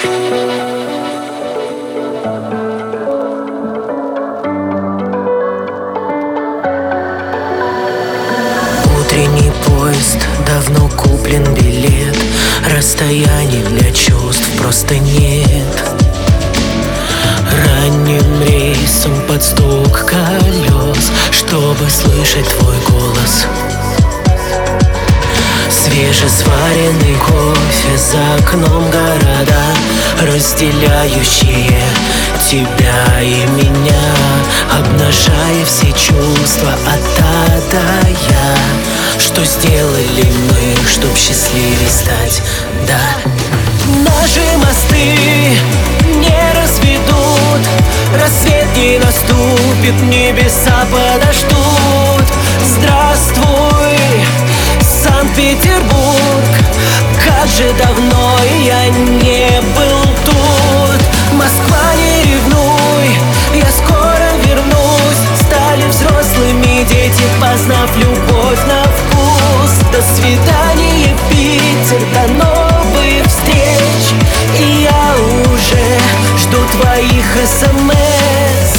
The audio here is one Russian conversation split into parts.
Утренний поезд, давно куплен билет. Расстояний для чувств просто нет. Ранним рейсом под стук колес, чтобы слышать твой голос. Свежесваренный кофе, за окном города, разделяющие тебя и меня, обнажая все чувства от А до Я. Что сделали мы, чтоб счастливее стать, да? Наши мосты не разведут, рассвет не наступит, небеса подождут. Здравствуй, Санкт-Петербург, как же давно я не был тут. Москва, не ревнуй, я скоро вернусь. Стали взрослыми дети, познав любовь на вкус. До свидания, Питер, до новых встреч. И я уже жду твоих СМС.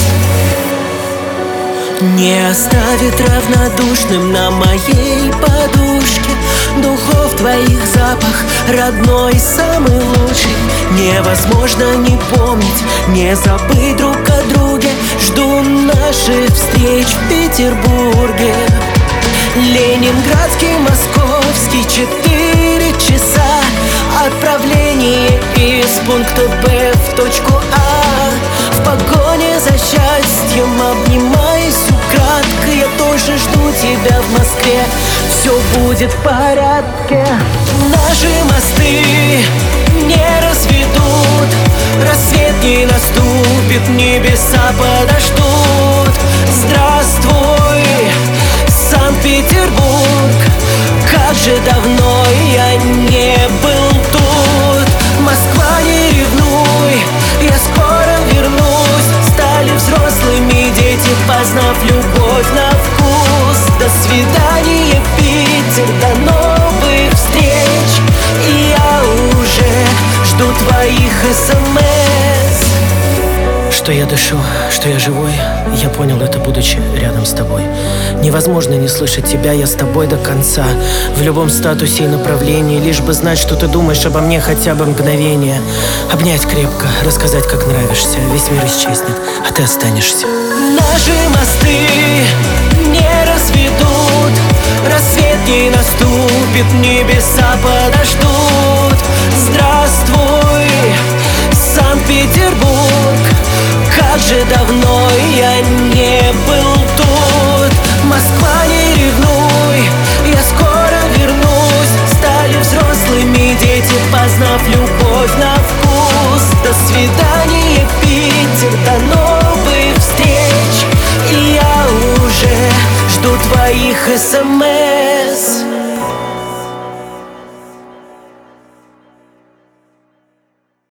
Не оставит равнодушным на моей подушке духов твоих запах, родной, самый лучший. Невозможно не помнить, не забыть друг о друге. Жду наших встреч в Петербурге. Ленинградский, московский, 4 часа. Отправление из пункта Б в точку А. В погоне за счастьем, обнимаясь украдкой, я тоже жду тебя в Москве. Все будет в порядке. Наши мосты не разведут, рассвет не наступит, небеса подождут. Здравствуй, Санкт-Петербург, как же давно я не был тут. Москва, не ревнуй, я скоро вернусь. Стали взрослыми дети, познав любовь на вкус. До свидания, Питер, до новых встреч. И я уже жду твоих СМС. Что я дышу, что я живой, я понял это, будучи рядом с тобой. Невозможно не слышать тебя, я с тобой до конца. В любом статусе и направлении, лишь бы знать, что ты думаешь обо мне хотя бы мгновение. Обнять крепко, рассказать, как нравишься. Весь мир исчезнет, а ты останешься. Наши мосты не разведут, рассвет не наступит, небеса подождут. Здравствуй, Санкт-Петербург, как же давно я не был тут. Москва, не ревнуй, я скоро вернусь. Стали взрослыми дети, познав любовь на вкус. До свидания, Питер, до новых встреч. И я уже жду твоих СМС.